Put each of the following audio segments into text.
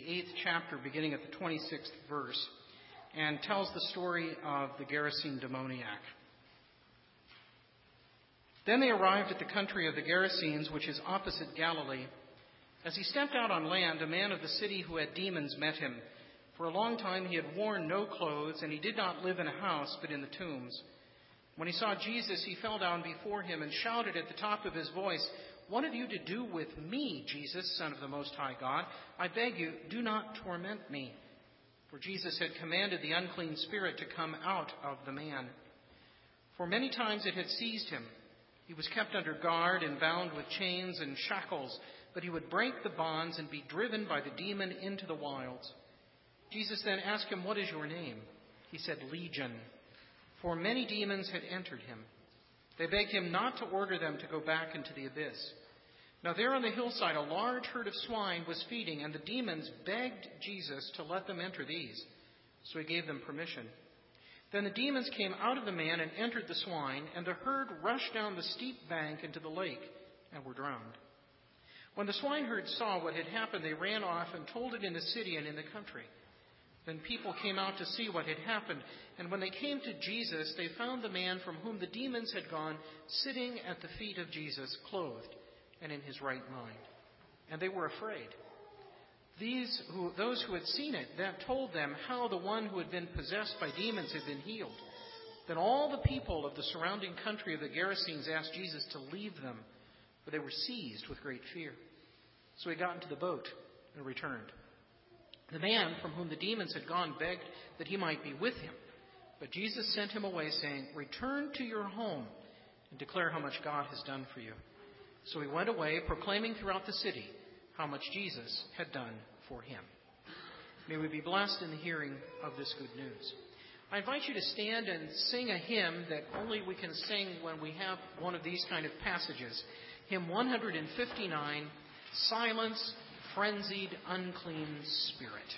8th chapter, beginning at the 26th verse, and tells the story of the Gerasene demoniac. Then they arrived at the country of the Gerasenes, which is opposite Galilee. As he stepped out on land, a man of the city who had demons met him. For a long time he had worn no clothes, and he did not live in a house, but in the tombs. When he saw Jesus, he fell down before him and shouted at the top of his voice, "What have you to do with me, Jesus, Son of the Most High God? I beg you, do not torment me." For Jesus had commanded the unclean spirit to come out of the man. For many times it had seized him. He was kept under guard and bound with chains and shackles, but he would break the bonds and be driven by the demon into the wilds. Jesus then asked him, "What is your name?" He said, "Legion," for many demons had entered him. They begged him not to order them to go back into the abyss. Now there on the hillside a large herd of swine was feeding, and the demons begged Jesus to let them enter these. So he gave them permission. Then the demons came out of the man and entered the swine, and the herd rushed down the steep bank into the lake and were drowned. When the swineherd saw what had happened, they ran off and told it in the city and in the country. Then people came out to see what had happened, and when they came to Jesus, they found the man from whom the demons had gone sitting at the feet of Jesus, clothed and in his right mind. And they were afraid. Those who had seen it then told them how the one who had been possessed by demons had been healed. Then all the people of the surrounding country of the Gerasenes asked Jesus to leave them, for they were seized with great fear. So he got into the boat and returned. The man from whom the demons had gone begged that he might be with him, but Jesus sent him away, saying, "Return to your home and declare how much God has done for you." So he went away, proclaiming throughout the city how much Jesus had done for him. May we be blessed in the hearing of this good news. I invite you to stand and sing a hymn that only we can sing when we have one of these kind of passages. Hymn 159, "Silence, Frenzied, Unclean Spirit."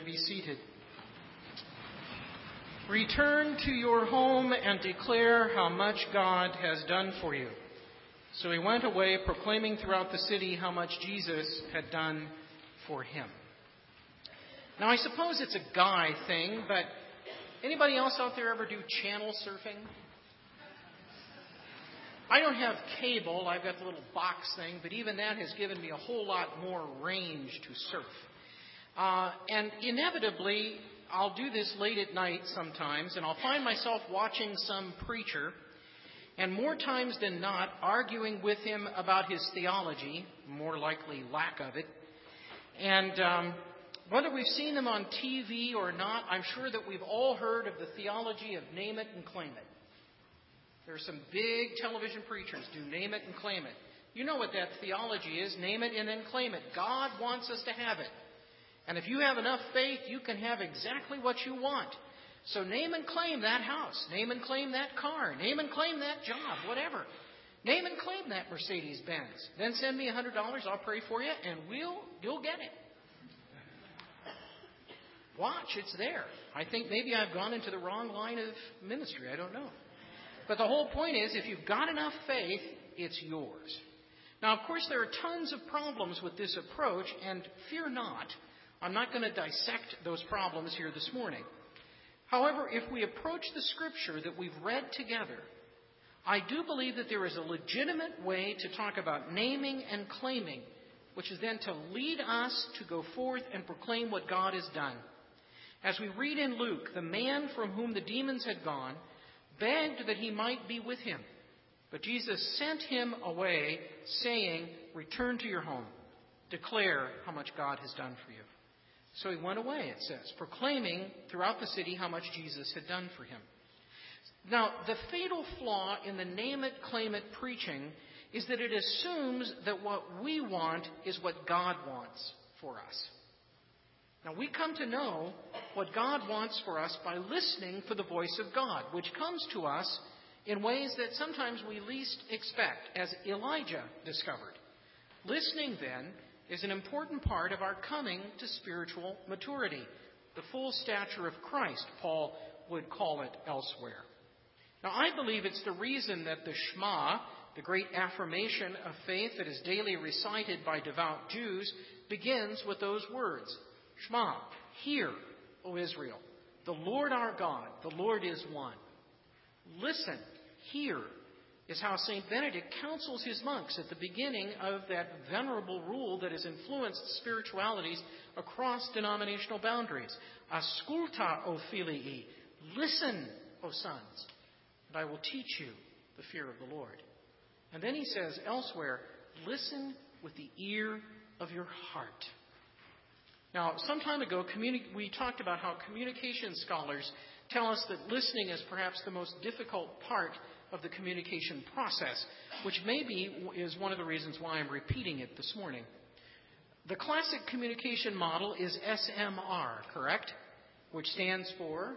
be seated. Return to your home and declare how much God has done for you. So he went away, proclaiming throughout the city how much Jesus had done for him. Now, I suppose it's a guy thing, but anybody else out there ever do channel surfing? I don't have cable. I've got the little box thing, but even that has given me a whole lot more range to surf. And inevitably, I'll do this late at night sometimes, and I'll find myself watching some preacher, and more times than not, arguing with him about his theology, more likely lack of it. And whether we've seen them on TV or not, I'm sure that we've all heard of the theology of name it and claim it. There are some big television preachers do name it and claim it. You know what that theology is, name it and then claim it. God wants us to have it. And if you have enough faith, you can have exactly what you want. So name and claim that house. Name and claim that car. Name and claim that job, whatever. Name and claim that Mercedes-Benz. Then send me $100. I'll pray for you, and you'll get it. Watch, it's there. I think maybe I've gone into the wrong line of ministry. I don't know. But the whole point is, if you've got enough faith, it's yours. Now, of course, there are tons of problems with this approach, and fear not, I'm not going to dissect those problems here this morning. However, if we approach the Scripture that we've read together, I do believe that there is a legitimate way to talk about naming and claiming, which is then to lead us to go forth and proclaim what God has done. As we read in Luke, the man from whom the demons had gone begged that he might be with him. But Jesus sent him away, saying, "Return to your home. Declare how much God has done for you." So he went away, it says, proclaiming throughout the city how much Jesus had done for him. Now, the fatal flaw in the name it, claim it preaching is that it assumes that what we want is what God wants for us. Now, we come to know what God wants for us by listening for the voice of God, which comes to us in ways that sometimes we least expect, as Elijah discovered. Listening, then, is an important part of our coming to spiritual maturity, the full stature of Christ, Paul would call it elsewhere. Now, I believe it's the reason that the Shema, the great affirmation of faith that is daily recited by devout Jews, begins with those words. Shema, hear, O Israel, the Lord our God, the Lord is one. Listen, hear, is how St. Benedict counsels his monks at the beginning of that venerable rule that has influenced spiritualities across denominational boundaries. Asculta, O filii, listen, O sons, and I will teach you the fear of the Lord. And then he says elsewhere, listen with the ear of your heart. Now, some time ago, we talked about how communication scholars tell us that listening is perhaps the most difficult part of the communication process, which maybe is one of the reasons why I'm repeating it this morning. The classic communication model is SMR, correct? Which stands for...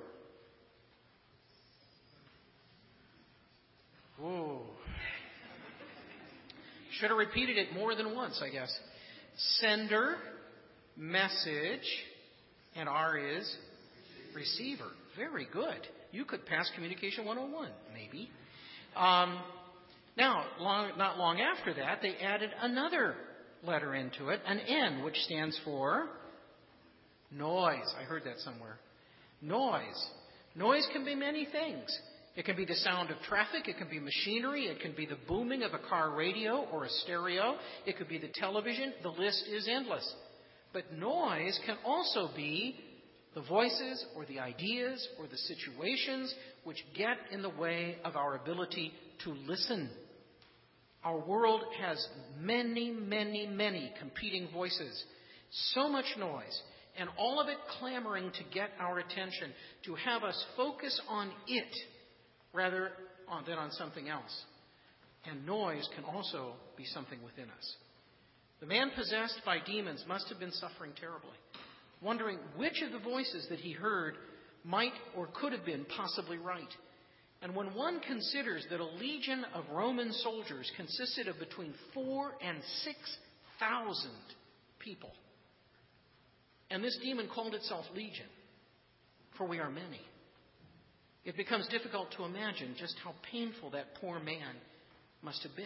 Whoa. Should have repeated it more than once, I guess. Sender, message, and R is receiver. Very good. You could pass Communication 101, maybe. Now, not long after that, they added another letter into it, an N, which stands for noise. I heard that somewhere. Noise. Noise can be many things. It can be the sound of traffic. It can be machinery. It can be the booming of a car radio or a stereo. It could be the television. The list is endless. But noise can also be the voices or the ideas or the situations which get in the way of our ability to listen. Our world has many, many, many competing voices. So much noise. And all of it clamoring to get our attention, to have us focus on it rather than on something else. And noise can also be something within us. The man possessed by demons must have been suffering terribly, wondering which of the voices that he heard might or could have been possibly right. And when one considers that a legion of Roman soldiers consisted of between 4,000 and 6,000 people, And this demon called itself Legion, for we are many. It becomes difficult to imagine just how painful that poor man must have been.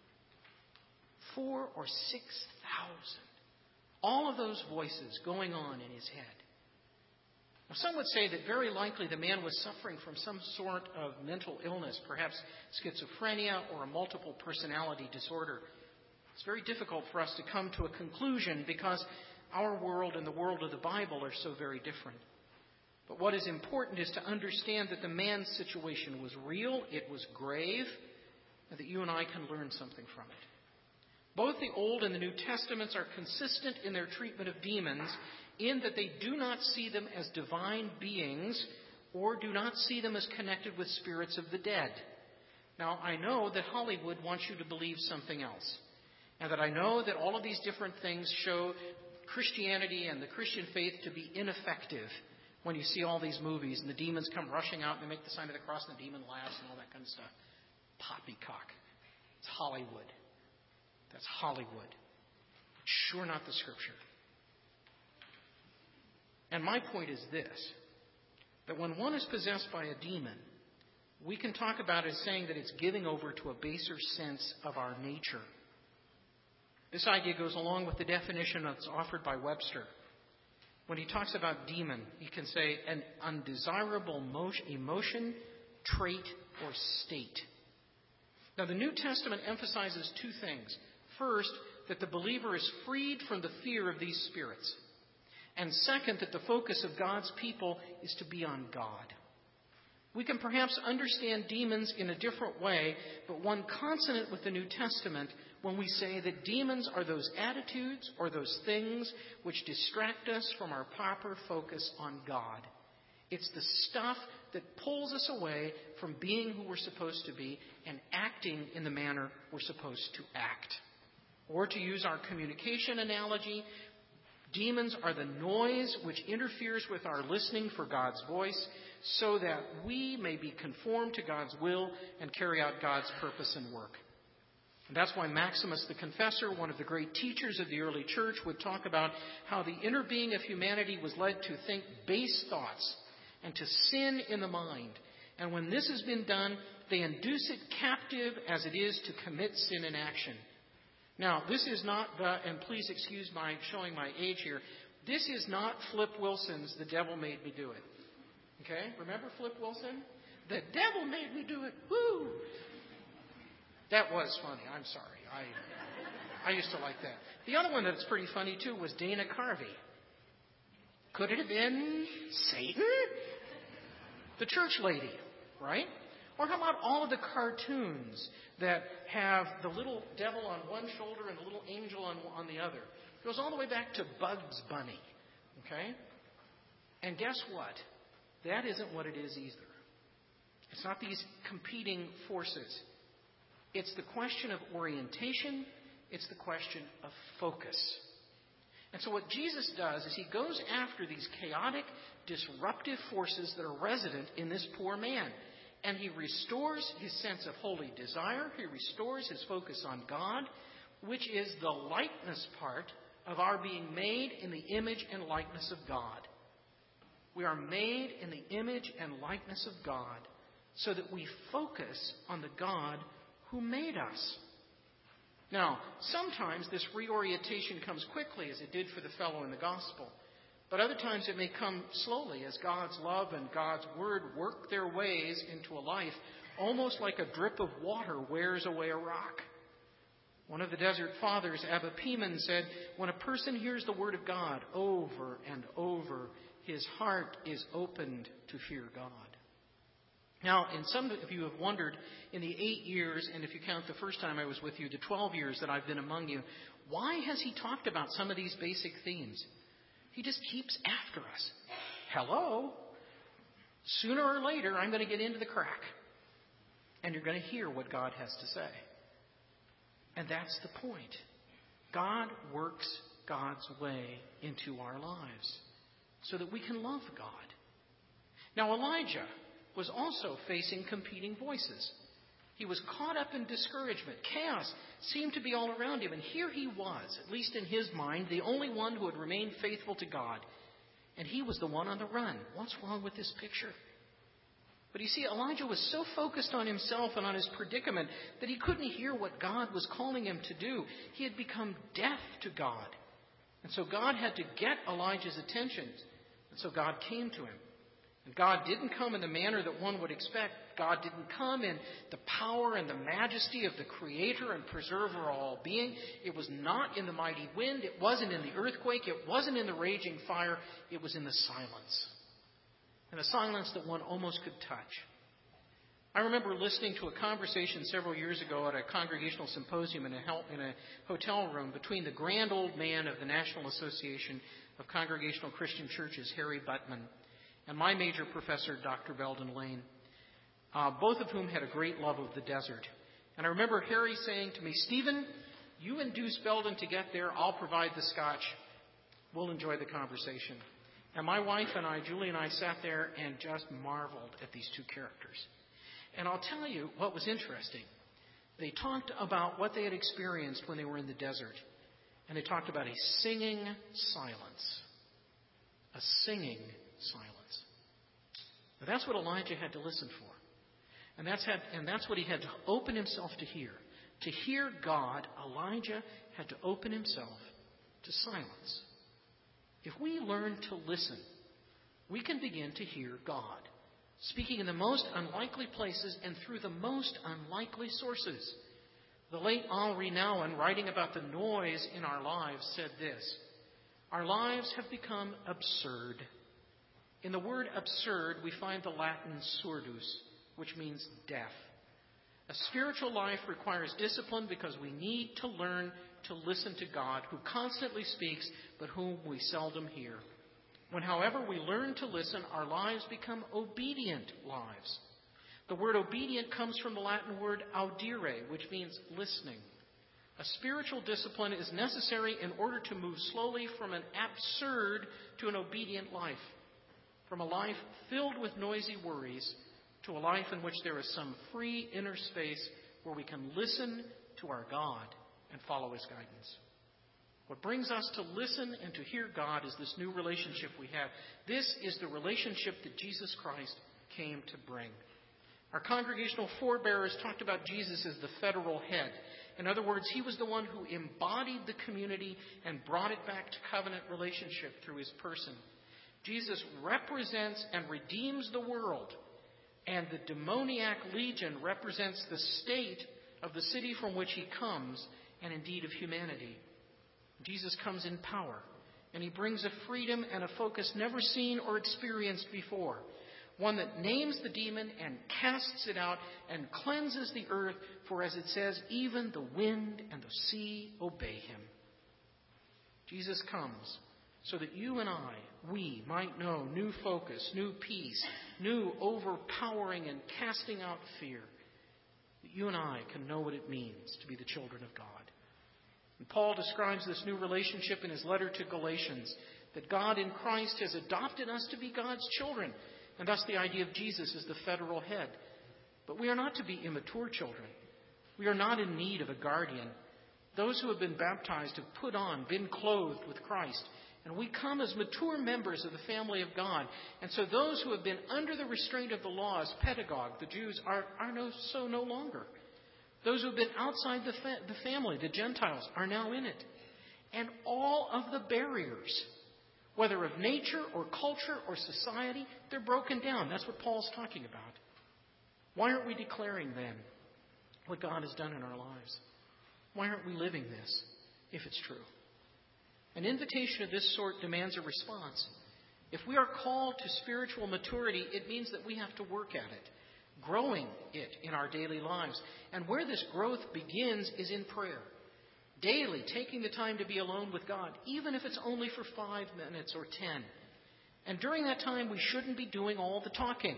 4,000 or 6,000. All of those voices going on in his head. Now, some would say that very likely the man was suffering from some sort of mental illness, perhaps schizophrenia or a multiple personality disorder. It's very difficult for us to come to a conclusion because our world and the world of the Bible are so very different. But what is important is to understand that the man's situation was real, it was grave, and that you and I can learn something from it. Both the Old and the New Testaments are consistent in their treatment of demons in that they do not see them as divine beings or do not see them as connected with spirits of the dead. Now, I know that Hollywood wants you to believe something else, and that I know that all of these different things show Christianity and the Christian faith to be ineffective when you see all these movies and the demons come rushing out and they make the sign of the cross and the demon laughs and all that kind of stuff. Poppycock. It's Hollywood. That's Hollywood. Sure not the Scripture. And my point is this, that when one is possessed by a demon, we can talk about it as saying that it's giving over to a baser sense of our nature. This idea goes along with the definition that's offered by Webster. When he talks about demon, he can say an undesirable emotion, trait, or state. Now, the New Testament emphasizes two things. First, that the believer is freed from the fear of these spirits. And second, that the focus of God's people is to be on God. We can perhaps understand demons in a different way, but one consonant with the New Testament when we say that demons are those attitudes or those things which distract us from our proper focus on God. It's the stuff that pulls us away from being who we're supposed to be and acting in the manner we're supposed to act. Or to use our communication analogy, demons are the noise which interferes with our listening for God's voice so that we may be conformed to God's will and carry out God's purpose and work. And that's why Maximus the Confessor, one of the great teachers of the early church, would talk about how the inner being of humanity was led to think base thoughts and to sin in the mind. And when this has been done, they induce it captive as it is to commit sin in action. Now, this is not and please excuse my showing my age here, this is not Flip Wilson's The Devil Made Me Do It. Okay? Remember Flip Wilson? The devil made me do it. Woo! That was funny. I'm sorry. I used to like that. The other one that's pretty funny, too, was Dana Carvey. Could it have been Satan? The church lady, right? Or how about all of the cartoons that have the little devil on one shoulder and the little angel on the other? It goes all the way back to Bugs Bunny. Okay? And guess what? That isn't what it is either. It's not these competing forces. It's the question of orientation. It's the question of focus. And so what Jesus does is he goes after these chaotic, disruptive forces that are resident in this poor man. And he restores his sense of holy desire. He restores his focus on God, which is the likeness part of our being made in the image and likeness of God. We are made in the image and likeness of God so that we focus on the God who made us. Now, sometimes this reorientation comes quickly, as it did for the fellow in the gospel. But other times it may come slowly as God's love and God's word work their ways into a life, almost like a drip of water wears away a rock. One of the Desert Fathers, Abba Piman, said, when a person hears the word of God over and over, his heart is opened to fear God. Now, and some of you have wondered, in the 8 years, and if you count the first time I was with you, the 12 years that I've been among you, why has he talked about some of these basic themes? He just keeps after us. Hello? Sooner or later, I'm going to get into the crack. And you're going to hear what God has to say. And that's the point. God works God's way into our lives so that we can love God. Now, Elijah was also facing competing voices. He was caught up in discouragement. Chaos seemed to be all around him. And here he was, at least in his mind, the only one who had remained faithful to God. And he was the one on the run. What's wrong with this picture? But you see, Elijah was so focused on himself and on his predicament that he couldn't hear what God was calling him to do. He had become deaf to God. And so God had to get Elijah's attention. And so God came to him. And God didn't come in the manner that one would expect. God didn't come in the power and the majesty of the Creator and Preserver of all being. It was not in the mighty wind. It wasn't in the earthquake. It wasn't in the raging fire. It was in the silence. And a silence that one almost could touch. I remember listening to a conversation several years ago at a congregational symposium in a hotel room between the grand old man of the National Association of Congregational Christian Churches, Harry Buttman, and my major professor, Dr. Belden Lane, both of whom had a great love of the desert. And I remember Harry saying to me, "Stephen, you induce Belden to get there. I'll provide the scotch. We'll enjoy the conversation." And my wife and I, Julie and I, sat there and just marveled at these two characters. And I'll tell you what was interesting. They talked about what they had experienced when they were in the desert. And they talked about a singing silence. A singing silence. But that's what Elijah had to listen for. And that's what he had to open himself to hear. To hear God, Elijah had to open himself to silence. If we learn to listen, we can begin to hear God, speaking in the most unlikely places and through the most unlikely sources. The late Henri Nouwen, writing about the noise in our lives, said this: "Our lives have become absurd." In the word absurd, we find the Latin surdus, which means deaf. A spiritual life requires discipline because we need to learn to listen to God, who constantly speaks, but whom we seldom hear. When, however, we learn to listen, our lives become obedient lives. The word obedient comes from the Latin word audire, which means listening. A spiritual discipline is necessary in order to move slowly from an absurd to an obedient life, from a life filled with noisy worries to a life in which there is some free inner space where we can listen to our God and follow His guidance. What brings us to listen and to hear God is this new relationship we have. This is the relationship that Jesus Christ came to bring. Our congregational forebearers talked about Jesus as the federal head. In other words, He was the one who embodied the community and brought it back to covenant relationship through His person. Jesus represents and redeems the world, and the demoniac legion represents the state of the city from which He comes, and indeed of humanity. Jesus comes in power, and He brings a freedom and a focus never seen or experienced before. One that names the demon and casts it out and cleanses the earth, for as it says, even the wind and the sea obey Him. Jesus comes so that you and we might know new focus, new peace, new overpowering and casting out fear. That you and I can know what it means to be the children of God. And Paul describes this new relationship in his letter to Galatians, that God in Christ has adopted us to be God's children, and thus the idea of Jesus as the federal head. But we are not to be immature children. We are not in need of a guardian. Those who have been baptized have put on, been clothed with Christ, and we come as mature members of the family of God. And so those who have been under the restraint of the law as pedagogue, the Jews, are no longer. Those who have been outside the family, the Gentiles, are now in it. And all of the barriers, whether of nature or culture or society, they're broken down. That's what Paul's talking about. Why aren't we declaring then what God has done in our lives? Why aren't we living this if it's true? An invitation of this sort demands a response. If we are called to spiritual maturity, it means that we have to work at it, growing it in our daily lives. And where this growth begins is in prayer. Daily taking the time to be alone with God, even if it's only for 5 minutes or 10. And during that time, we shouldn't be doing all the talking.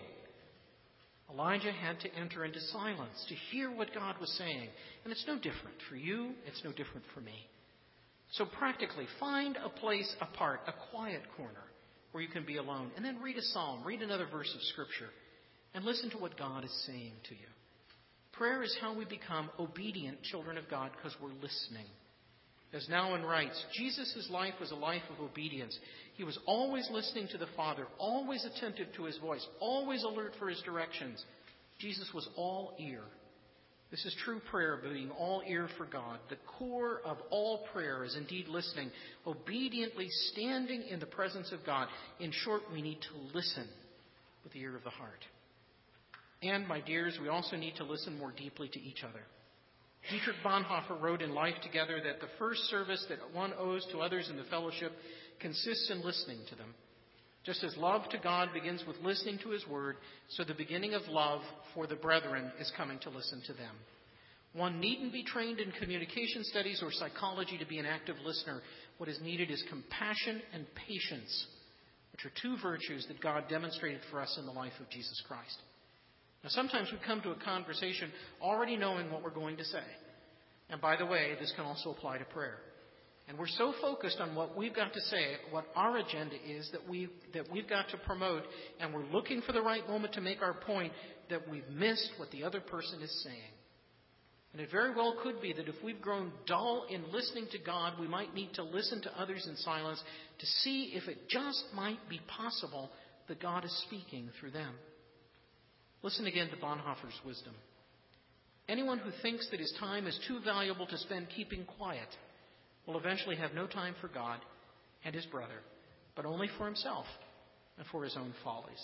Elijah had to enter into silence to hear what God was saying. And it's no different for you. It's no different for me. So practically, find a place apart, a quiet corner, where you can be alone. And then read a psalm, read another verse of Scripture, and listen to what God is saying to you. Prayer is how we become obedient children of God because we're listening. As Nouwen writes, Jesus' life was a life of obedience. He was always listening to the Father, always attentive to his voice, always alert for his directions. Jesus was all ear. This is true prayer, being all ear for God. The core of all prayer is indeed listening, obediently standing in the presence of God. In short, we need to listen with the ear of the heart. And, my dears, we also need to listen more deeply to each other. Dietrich Bonhoeffer wrote in Life Together that the first service that one owes to others in the fellowship consists in listening to them. Just as love to God begins with listening to his word, so the beginning of love for the brethren is coming to listen to them. One needn't be trained in communication studies or psychology to be an active listener. What is needed is compassion and patience, which are two virtues that God demonstrated for us in the life of Jesus Christ. Now, sometimes we come to a conversation already knowing what we're going to say. And by the way, this can also apply to prayer. And we're so focused on what we've got to say, what our agenda is that we've got to promote, and we're looking for the right moment to make our point, that we've missed what the other person is saying. And it very well could be that if we've grown dull in listening to God, we might need to listen to others in silence to see if it just might be possible that God is speaking through them. Listen again to Bonhoeffer's wisdom. Anyone who thinks that his time is too valuable to spend keeping quiet will eventually have no time for God and his brother, but only for himself and for his own follies.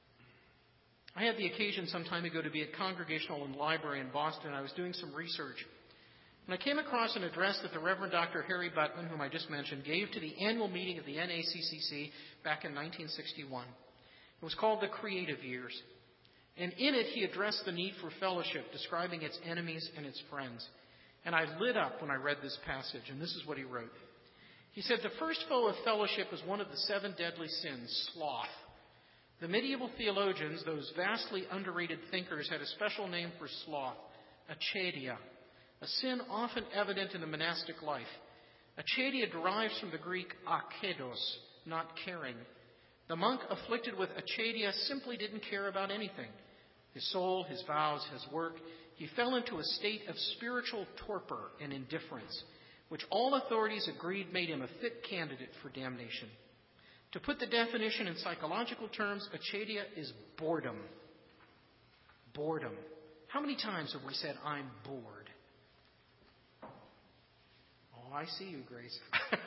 I had the occasion some time ago to be at Congregational Library in Boston. I was doing some research. And I came across an address that the Reverend Dr. Harry Buttman, whom I just mentioned, gave to the annual meeting of the NACCC back in 1961. It was called The Creative Years. And in it, he addressed the need for fellowship, describing its enemies and its friends. And I lit up when I read this passage, and this is what he wrote. He said, the first foe of fellowship is one of the 7 deadly sins, sloth. The medieval theologians, those vastly underrated thinkers, had a special name for sloth, acedia, a sin often evident in the monastic life. Acedia derives from the Greek akedos, not caring. The monk afflicted with acedia simply didn't care about anything. His soul, his vows, his work. He fell into a state of spiritual torpor and indifference, which all authorities agreed made him a fit candidate for damnation. To put the definition in psychological terms, acedia is boredom. Boredom. How many times have we said, I'm bored? Oh, I see you, Grace.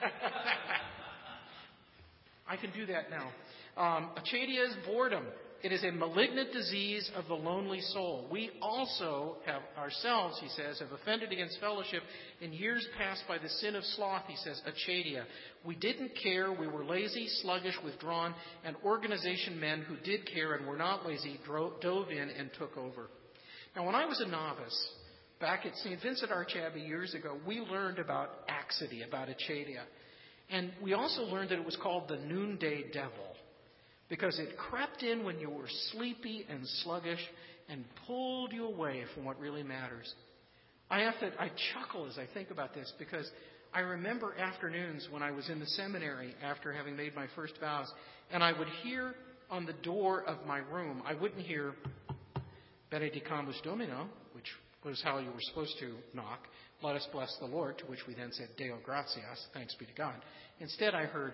I can do that now. Acedia is boredom. It is a malignant disease of the lonely soul. We also have ourselves, he says, have offended against fellowship in years past by the sin of sloth, he says, acedia. We didn't care. We were lazy, sluggish, withdrawn, and organization men who did care and were not lazy dove in and took over. Now, when I was a novice, back at St. Vincent Arch Abbey years ago, we learned about acedia, about acedia. And we also learned that it was called the noonday devil, because it crept in when you were sleepy and sluggish and pulled you away from what really matters. I chuckle as I think about this, because I remember afternoons when I was in the seminary after having made my first vows, and I would hear on the door of my room, I wouldn't hear Benedicamus Domino, which was how you were supposed to knock, let us bless the Lord, to which we then said Deo gratias, thanks be to God. Instead I heard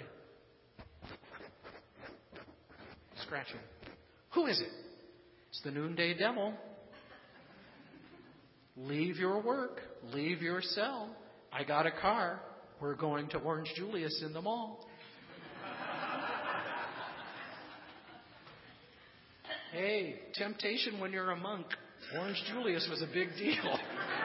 scratching. Who is it? It's the noonday devil. Leave your work. Leave your cell. I got a car. We're going to Orange Julius in the mall. Hey, temptation when you're a monk. Orange Julius was a big deal.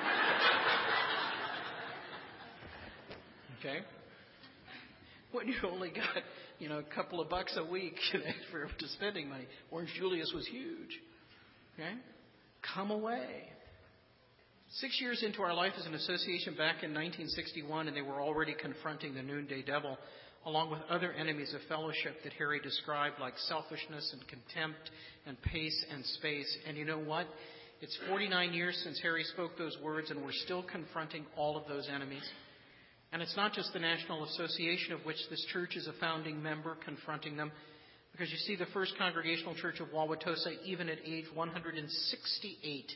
Okay? When you only got, a couple of bucks a week for spending money. Orange Julius was huge. Okay? Come away. 6 years into our life as an association back in 1961, and they were already confronting the noonday devil, along with other enemies of fellowship that Harry described, like selfishness and contempt and pace and space. And you know what? It's 49 years since Harry spoke those words, and we're still confronting all of those enemies. And it's not just the National Association, of which this church is a founding member, confronting them. Because you see, the First Congregational Church of Wauwatosa, even at age 168,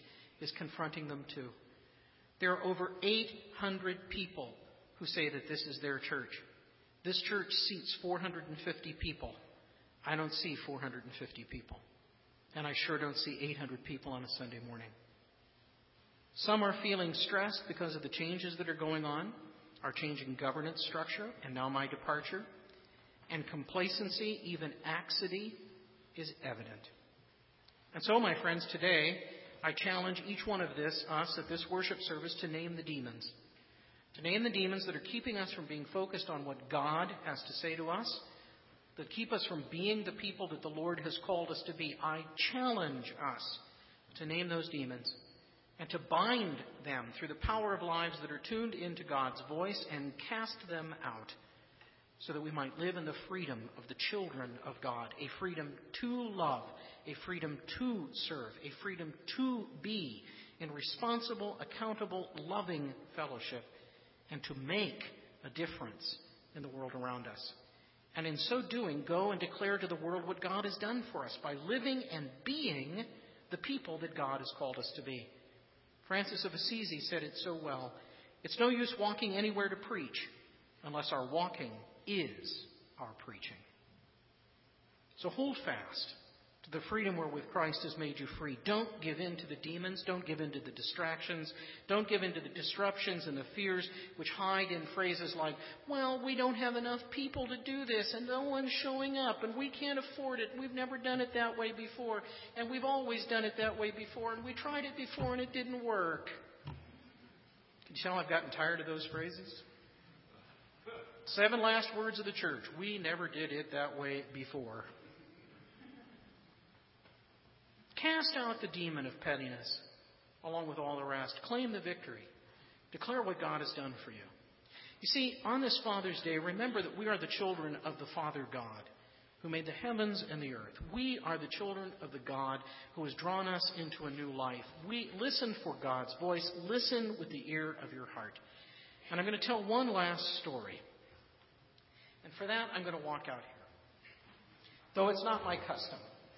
is confronting them too. There are over 800 people who say that this is their church. This church seats 450 people. I don't see 450 people. And I sure don't see 800 people on a Sunday morning. Some are feeling stressed because of the changes that are going on, our changing governance structure, and now my departure. And complacency, even laxity, is evident. And so, my friends, today I challenge each one of us at this worship service to name the demons. To name the demons that are keeping us from being focused on what God has to say to us, that keep us from being the people that the Lord has called us to be. I challenge us to name those demons and to bind them through the power of lives that are tuned into God's voice and cast them out so that we might live in the freedom of the children of God, a freedom to love, a freedom to serve, a freedom to be in responsible, accountable, loving fellowship, and to make a difference in the world around us. And in so doing, go and declare to the world what God has done for us by living and being the people that God has called us to be. Francis of Assisi said it so well. It's no use walking anywhere to preach unless our walking is our preaching. So hold fast to the freedom wherewith Christ has made you free. Don't give in to the demons. Don't give in to the distractions. Don't give in to the disruptions and the fears which hide in phrases like, well, we don't have enough people to do this, and no one's showing up, and we can't afford it. We've never done it that way before, and we've always done it that way before, and we tried it before, and it didn't work. Can you tell I've gotten tired of those phrases? 7 last words of the church. We never did it that way before. Cast out the demon of pettiness along with all the rest. Claim the victory. Declare what God has done for you. You see, on this Father's Day, remember that we are the children of the Father God who made the heavens and the earth. We are the children of the God who has drawn us into a new life. We listen for God's voice. Listen with the ear of your heart. And I'm going to tell one last story. And for that, I'm going to walk out here, though it's not my custom.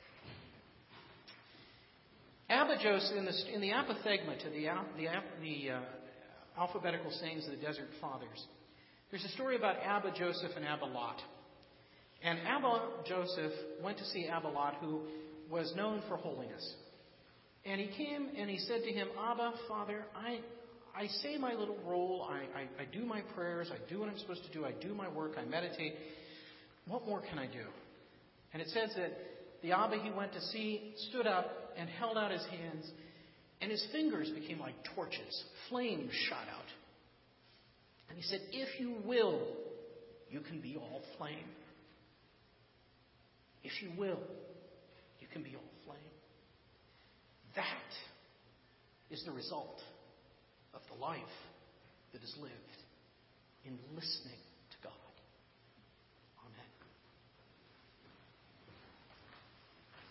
Abba Joseph, in the apophthegma to the alphabetical sayings of the Desert Fathers, there's a story about Abba Joseph and Abba Lot. And Abba Joseph went to see Abba Lot, who was known for holiness. And he came and he said to him, Abba, Father, I say my little role, I do my prayers, I do what I'm supposed to do, I do my work, I meditate. What more can I do? And it says that the Abba he went to see stood up and held out his hands, and his fingers became like torches. Flames shot out. And he said, if you will, you can be all flame. If you will, you can be all flame. That is the result of the life that is lived in listening